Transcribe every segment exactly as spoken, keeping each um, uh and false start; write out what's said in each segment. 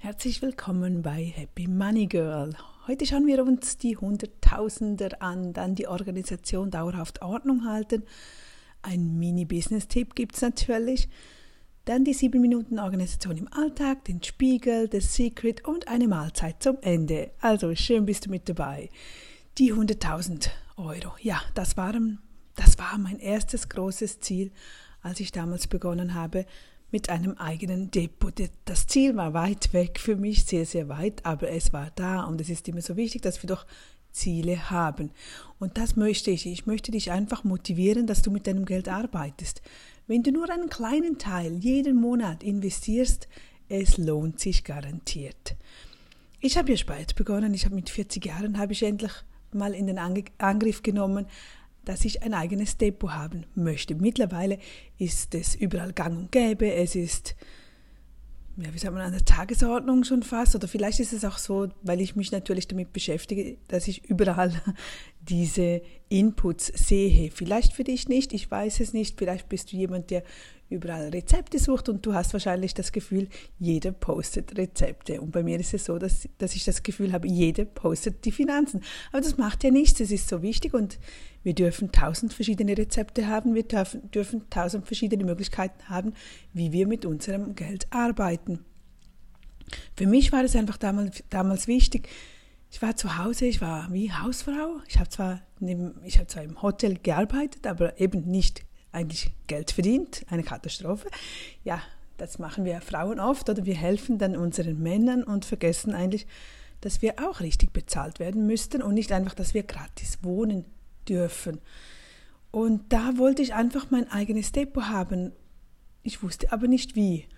Herzlich willkommen bei Happy Money Girl. Heute schauen wir uns die Hunderttausender an, dann die Organisation dauerhaft Ordnung halten. Ein Mini-Business-Tipp gibt es natürlich. Dann die sieben Minuten Organisation im Alltag, den Spiegel, das Secret und eine Mahlzeit zum Ende. Also schön bist du mit dabei. Die hunderttausend Euro, ja, das, waren, das war mein erstes großes Ziel, als ich damals begonnen habe, mit einem eigenen Depot. Das Ziel war weit weg für mich, sehr, sehr weit, aber es war da und es ist immer so wichtig, dass wir doch Ziele haben. Und das möchte ich. Ich möchte dich einfach motivieren, dass du mit deinem Geld arbeitest. Wenn du nur einen kleinen Teil jeden Monat investierst, es lohnt sich garantiert. Ich habe ja spät begonnen, ich habe mit vierzig Jahren, habe ich endlich mal in den Angriff genommen, dass ich ein eigenes Depot haben möchte. Mittlerweile ist es überall gang und gäbe, es ist, ja, wie sagt man, an der Tagesordnung schon fast, oder vielleicht ist es auch so, weil ich mich natürlich damit beschäftige, dass ich überall diese Inputs sehe. Vielleicht für dich nicht, ich weiß es nicht, vielleicht bist du jemand, der überall Rezepte sucht und du hast wahrscheinlich das Gefühl, jeder postet Rezepte. Und bei mir ist es so, dass, dass ich das Gefühl habe, jeder postet die Finanzen. Aber das macht ja nichts, es ist so wichtig und wir dürfen tausend verschiedene Rezepte haben, wir dürfen, dürfen tausend verschiedene Möglichkeiten haben, wie wir mit unserem Geld arbeiten. Für mich war es einfach damals, damals wichtig, ich war zu Hause, ich war wie Hausfrau, ich habe zwar, neben, ich habe zwar im Hotel gearbeitet, aber eben nicht eigentlich Geld verdient, eine Katastrophe. Ja, das machen wir Frauen oft, oder wir helfen dann unseren Männern und vergessen eigentlich, dass wir auch richtig bezahlt werden müssten und nicht einfach, dass wir gratis wohnen dürfen. Und da wollte ich einfach mein eigenes Depot haben. Ich wusste aber nicht wie.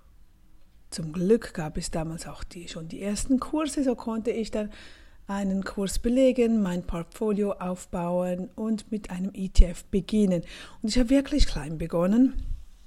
Zum Glück gab es damals auch die, schon die ersten Kurse, so konnte ich dann einen Kurs belegen, mein Portfolio aufbauen und mit einem E T F beginnen. Und ich habe wirklich klein begonnen.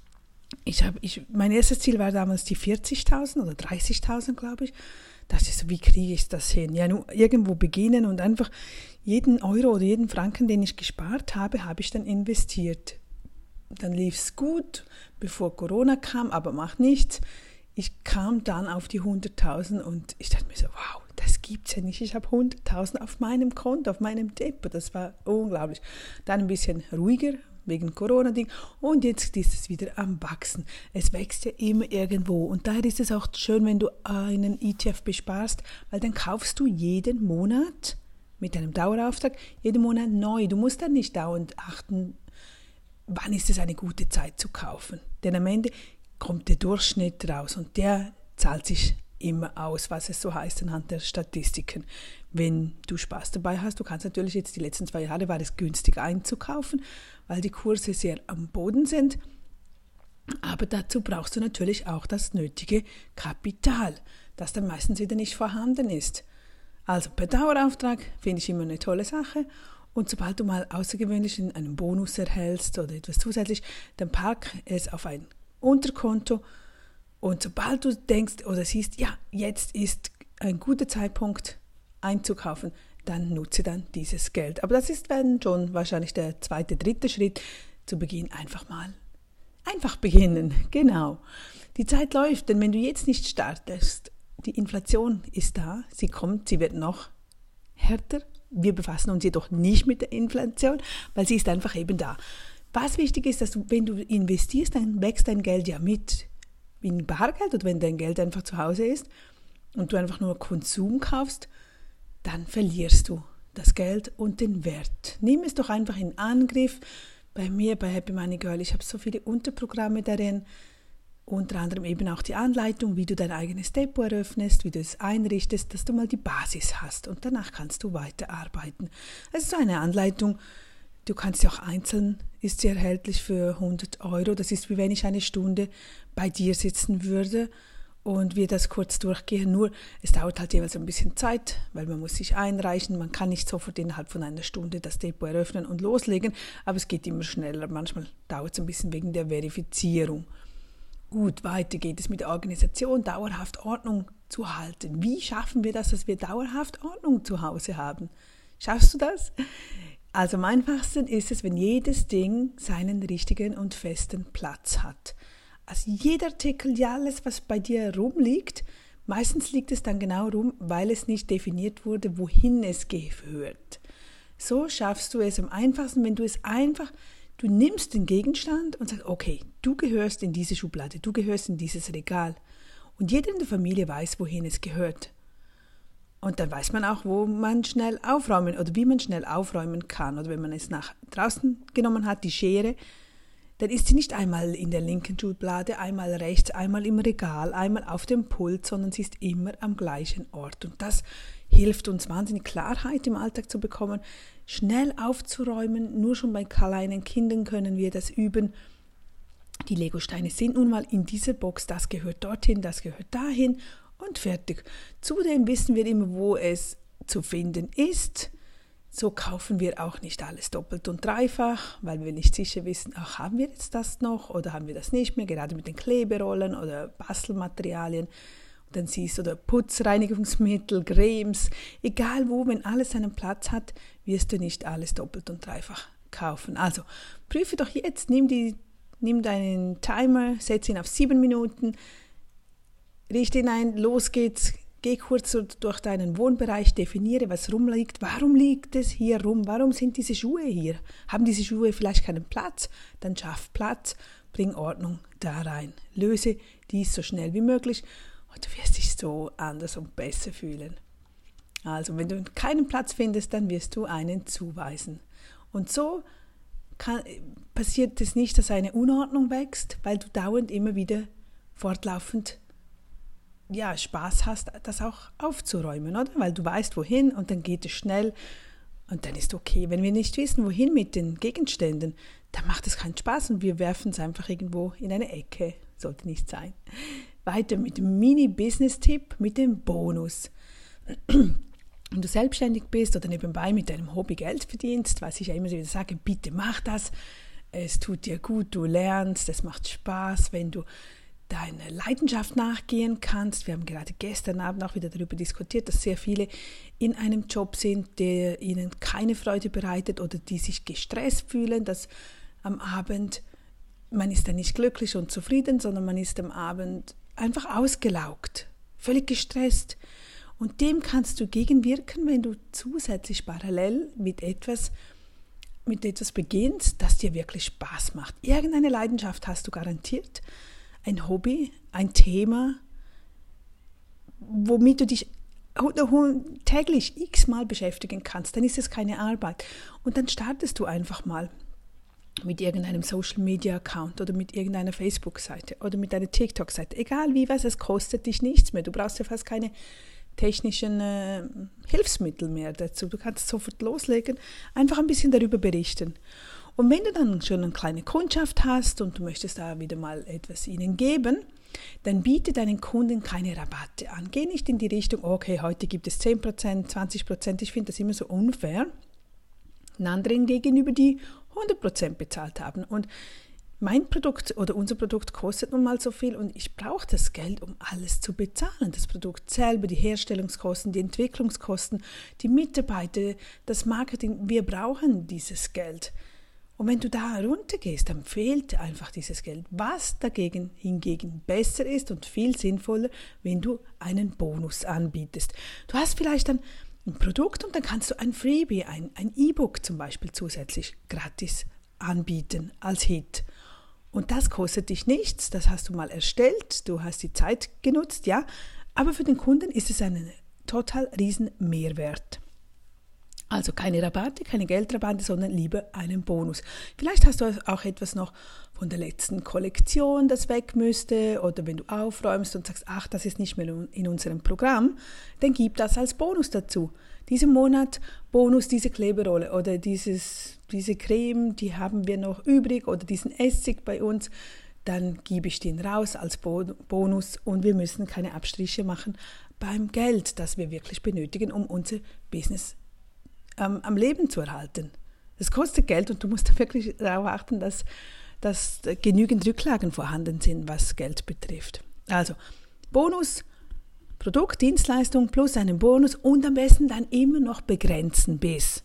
Ich habe, ich, mein erstes Ziel war damals die vierzigtausend oder dreißigtausend, glaube ich. Da dachte ich so, wie kriege ich das hin? Ja, nur irgendwo beginnen und einfach jeden Euro oder jeden Franken, den ich gespart habe, habe ich dann investiert. Dann lief es gut, bevor Corona kam, aber macht nichts. Ich kam dann auf die hunderttausend und ich dachte mir so, wow, das gibt's ja nicht. Ich habe hunderttausend auf meinem Konto, auf meinem Depot. Das war unglaublich. Dann ein bisschen ruhiger wegen Corona-Ding und jetzt ist es wieder am Wachsen. Es wächst ja immer irgendwo und daher ist es auch schön, wenn du einen E T F besparst, weil dann kaufst du jeden Monat mit einem Dauerauftrag, jeden Monat neu. Du musst dann nicht dauernd achten, wann ist es eine gute Zeit zu kaufen. Denn am Ende kommt der Durchschnitt raus und der zahlt sich immer aus, was es so heißt anhand der Statistiken. Wenn du Spaß dabei hast, du kannst natürlich jetzt die letzten zwei Jahre war es günstig einzukaufen, weil die Kurse sehr am Boden sind. Aber dazu brauchst du natürlich auch das nötige Kapital, das dann meistens wieder nicht vorhanden ist. Also per Dauerauftrag finde ich immer eine tolle Sache. Und sobald du mal außergewöhnlich einen Bonus erhältst oder etwas zusätzlich, dann pack es auf ein Unterkonto. Und sobald du denkst oder siehst, ja, jetzt ist ein guter Zeitpunkt einzukaufen, dann nutze dann dieses Geld. Aber das ist dann schon wahrscheinlich der zweite, dritte Schritt. Zu Beginn einfach mal. Einfach beginnen, genau. Die Zeit läuft, denn wenn du jetzt nicht startest, die Inflation ist da, sie kommt, sie wird noch härter. Wir befassen uns jedoch nicht mit der Inflation, weil sie ist einfach eben da. Was wichtig ist, dass du, wenn du investierst, dann wächst dein Geld ja mit in Bargeld oder wenn dein Geld einfach zu Hause ist und du einfach nur Konsum kaufst, dann verlierst du das Geld und den Wert. Nimm es doch einfach in Angriff. Bei mir, bei Happy Money Girl, ich habe so viele Unterprogramme darin, unter anderem eben auch die Anleitung, wie du dein eigenes Depot eröffnest, wie du es einrichtest, dass du mal die Basis hast und danach kannst du weiterarbeiten. Es ist so eine Anleitung, du kannst sie auch einzeln, ist sie erhältlich für hundert Euro. Das ist wie wenn ich eine Stunde bei dir sitzen würde und wir das kurz durchgehen. Nur es dauert halt jeweils ein bisschen Zeit, weil man muss sich einreichen. Man kann nicht sofort innerhalb von einer Stunde das Depot eröffnen und loslegen, aber es geht immer schneller. Manchmal dauert es ein bisschen wegen der Verifizierung. Gut, weiter geht es mit der Organisation, dauerhaft Ordnung zu halten. Wie schaffen wir das, dass wir dauerhaft Ordnung zu Hause haben? Schaffst du das? Also am einfachsten ist es, wenn jedes Ding seinen richtigen und festen Platz hat. Also jeder Artikel, ja alles, was bei dir rumliegt, Meistens liegt es dann genau rum, weil es nicht definiert wurde, wohin es gehört. So schaffst du es am einfachsten, wenn du es einfach, du nimmst den Gegenstand und sagst, okay, du gehörst in diese Schublade, du gehörst in dieses Regal. Und jeder in der Familie weiß, wohin es gehört. Und dann weiß man auch, wo man schnell aufräumen oder wie man schnell aufräumen kann. Oder wenn man es nach draußen genommen hat, die Schere, dann ist sie nicht einmal in der linken Schublade, einmal rechts, einmal im Regal, einmal auf dem Pult, sondern sie ist immer am gleichen Ort. Und das hilft uns wahnsinnig, Klarheit im Alltag zu bekommen, schnell aufzuräumen. Nur schon bei kleinen Kindern können wir das üben. Die Legosteine sind nun mal in dieser Box, das gehört dorthin, das gehört dahin und fertig. Zudem wissen wir immer, wo es zu finden ist. So kaufen wir auch nicht alles doppelt und dreifach, weil wir nicht sicher wissen, ach, haben wir jetzt das noch oder haben wir das nicht mehr, gerade mit den Kleberollen oder Bastelmaterialien. Und dann siehst du, oder Putzreinigungsmittel, Cremes, egal wo, wenn alles seinen Platz hat, wirst du nicht alles doppelt und dreifach kaufen. Also prüfe doch jetzt, nimm, die, nimm deinen Timer, setz ihn auf sieben Minuten, richte ihn ein, los geht's. Geh kurz durch deinen Wohnbereich, definiere, was rumliegt. Warum liegt es hier rum? Warum sind diese Schuhe hier? Haben diese Schuhe vielleicht keinen Platz? Dann schaff Platz, bring Ordnung da rein. Löse dies so schnell wie möglich und du wirst dich so anders und besser fühlen. Also, wenn du keinen Platz findest, dann wirst du einen zuweisen. Und so kann, passiert es nicht, dass eine Unordnung wächst, weil du dauernd immer wieder fortlaufend ja, Spaß hast, das auch aufzuräumen, oder? Weil du weißt, wohin und dann geht es schnell und dann ist okay. Wenn wir nicht wissen, wohin mit den Gegenständen, dann macht es keinen Spaß und wir werfen es einfach irgendwo in eine Ecke. Sollte nicht sein. Weiter mit dem Mini-Business-Tipp, mit dem Bonus. Wenn du selbstständig bist oder nebenbei mit deinem Hobby Geld verdienst, was ich ja immer wieder sage, bitte mach das. Es tut dir gut, du lernst, es macht Spaß, wenn du deiner Leidenschaft nachgehen kannst. Wir haben gerade gestern Abend auch wieder darüber diskutiert, dass sehr viele in einem Job sind, der ihnen keine Freude bereitet oder die sich gestresst fühlen, dass am Abend, man ist dann nicht glücklich und zufrieden, sondern man ist am Abend einfach ausgelaugt, völlig gestresst. Und dem kannst du gegenwirken, wenn du zusätzlich parallel mit etwas mit etwas beginnst, das dir wirklich Spaß macht. Irgendeine Leidenschaft hast du garantiert, ein Hobby, ein Thema, womit du dich täglich x-mal beschäftigen kannst, dann ist es keine Arbeit. Und dann startest du einfach mal mit irgendeinem Social-Media-Account oder mit irgendeiner Facebook-Seite oder mit einer TikTok-Seite. Egal wie was, es kostet dich nichts mehr. Du brauchst ja fast keine technischen äh, Hilfsmittel mehr dazu. Du kannst sofort loslegen, einfach ein bisschen darüber berichten. Und wenn du dann schon eine kleine Kundschaft hast und du möchtest da wieder mal etwas ihnen geben, dann biete deinen Kunden keine Rabatte an. Geh nicht in die Richtung, okay, heute gibt es zehn Prozent, zwanzig Prozent, ich finde das immer so unfair, anderen gegenüber, die hundert Prozent bezahlt haben. Und mein Produkt oder unser Produkt kostet nun mal so viel und ich brauche das Geld, um alles zu bezahlen. Das Produkt selber, die Herstellungskosten, die Entwicklungskosten, die Mitarbeiter, das Marketing, wir brauchen dieses Geld. Und wenn du da runtergehst, dann fehlt einfach dieses Geld. Was dagegen hingegen besser ist und viel sinnvoller, wenn du einen Bonus anbietest. Du hast vielleicht dann ein Produkt und dann kannst du ein Freebie, ein, ein E-Book zum Beispiel zusätzlich gratis anbieten als Hit. Und das kostet dich nichts, das hast du mal erstellt, du hast die Zeit genutzt, ja, aber für den Kunden ist es ein total riesen Mehrwert. Also keine Rabatte, keine Geldrabatte, sondern lieber einen Bonus. Vielleicht hast du auch etwas noch von der letzten Kollektion, das weg müsste, oder wenn du aufräumst und sagst, ach, das ist nicht mehr in unserem Programm, dann gib das als Bonus dazu. Diesen Monat Bonus, diese Kleberolle oder dieses, diese Creme, die haben wir noch übrig oder diesen Essig bei uns, dann gebe ich den raus als Bonus und wir müssen keine Abstriche machen beim Geld, das wir wirklich benötigen, um unser Business ähm, am Leben zu erhalten. Das kostet Geld und du musst wirklich darauf achten, dass, dass genügend Rücklagen vorhanden sind, was Geld betrifft. Also Bonus, Produkt, Dienstleistung plus einen Bonus und am besten dann immer noch begrenzen bis.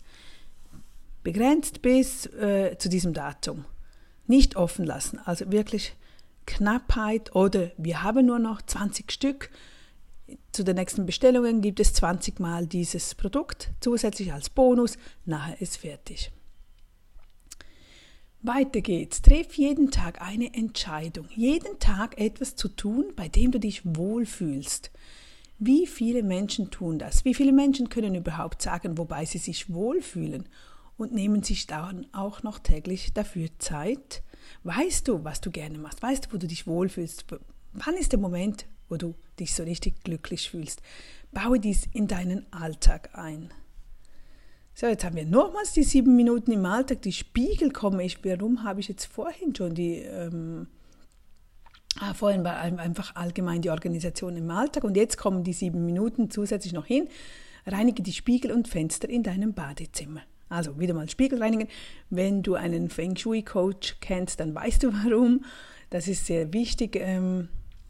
Begrenzt bis äh, zu diesem Datum. Nicht offen lassen, also wirklich Knappheit oder wir haben nur noch zwanzig Stück. zu den nächsten Bestellungen gibt es zwanzig Mal dieses Produkt, zusätzlich als Bonus, nachher ist fertig. Weiter geht's. Triff jeden Tag eine Entscheidung. Jeden Tag etwas zu tun, bei dem du dich wohlfühlst. Wie viele Menschen tun das? Wie viele Menschen können überhaupt sagen, wobei sie sich wohlfühlen und nehmen sich dann auch noch täglich dafür Zeit? Weißt du, was du gerne machst? Weißt du, wo du dich wohlfühlst? Wann ist der Moment, wo du dich so richtig glücklich fühlst? Baue dies in deinen Alltag ein. So, jetzt haben wir nochmals die sieben Minuten im Alltag. Die Spiegel komme ich. Warum habe ich jetzt vorhin schon die, ähm, ah, vorhin war einfach allgemein die Organisation im Alltag und jetzt kommen die sieben Minuten zusätzlich noch hin. Reinige die Spiegel und Fenster in deinem Badezimmer. Also wieder mal Spiegel reinigen. Wenn du einen Feng Shui Coach kennst, dann weißt du warum. Das ist sehr wichtig, ähm,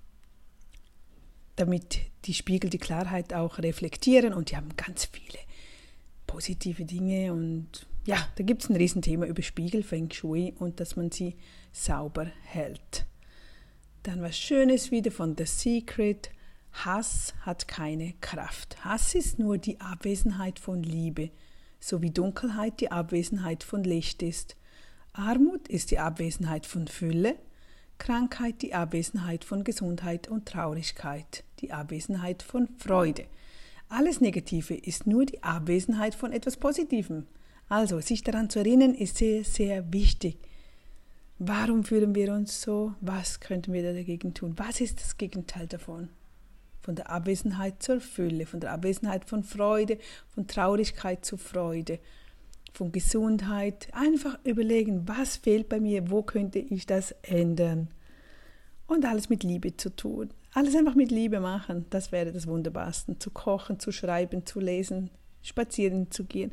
damit die Spiegel die Klarheit auch reflektieren und die haben ganz viele positive Dinge und ja, da gibt es ein Riesenthema über Spiegel, Feng Shui und dass man sie sauber hält. Dann was Schönes wieder von The Secret. Hass hat keine Kraft. Hass ist nur die Abwesenheit von Liebe, so wie Dunkelheit die Abwesenheit von Licht ist. Armut ist die Abwesenheit von Fülle, Krankheit die Abwesenheit von Gesundheit und Traurigkeit, die Abwesenheit von Freude. Alles Negative ist nur die Abwesenheit von etwas Positivem. Also, sich daran zu erinnern, ist sehr, sehr wichtig. Warum fühlen wir uns so? Was könnten wir dagegen tun? Was ist das Gegenteil davon? Von der Abwesenheit zur Fülle, von der Abwesenheit von Freude, von Traurigkeit zu Freude, von Gesundheit. Einfach überlegen, was fehlt bei mir, wo könnte ich das ändern? Und alles mit Liebe zu tun. Alles einfach mit Liebe machen, das wäre das Wunderbarste. Zu kochen, zu schreiben, zu lesen, spazieren zu gehen.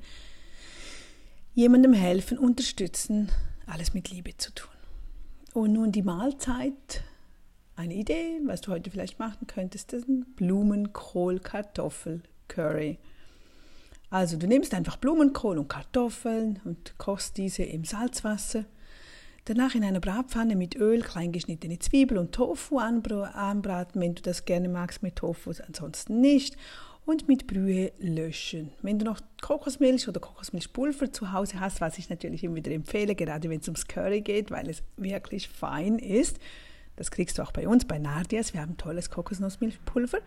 Jemandem helfen, unterstützen, alles mit Liebe zu tun. Und nun die Mahlzeit. Eine Idee, was du heute vielleicht machen könntest, ist ein Blumenkohl-Kartoffel-Curry. Also du nimmst einfach Blumenkohl und Kartoffeln und kochst diese im Salzwasser. Danach in einer Bratpfanne mit Öl kleingeschnittene Zwiebel und Tofu anbraten, wenn du das gerne magst mit Tofu, ansonsten nicht. Und mit Brühe löschen. Wenn du noch Kokosmilch oder Kokosmilchpulver zu Hause hast, was ich natürlich immer wieder empfehle, gerade wenn es ums Curry geht, weil es wirklich fein ist. Das kriegst du auch bei uns, bei Nardias. Wir haben tolles Kokosnussmilchpulver.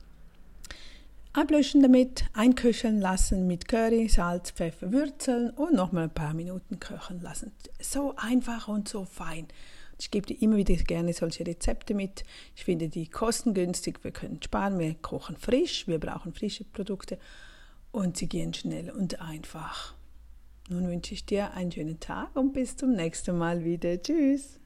Ablöschen damit, einköcheln lassen mit Curry, Salz, Pfeffer, würzeln und nochmal ein paar Minuten köcheln lassen. So einfach und so fein. Ich gebe dir immer wieder gerne solche Rezepte mit. Ich finde die kostengünstig, wir können sparen, wir kochen frisch, wir brauchen frische Produkte und sie gehen schnell und einfach. Nun wünsche ich dir einen schönen Tag und bis zum nächsten Mal wieder. Tschüss!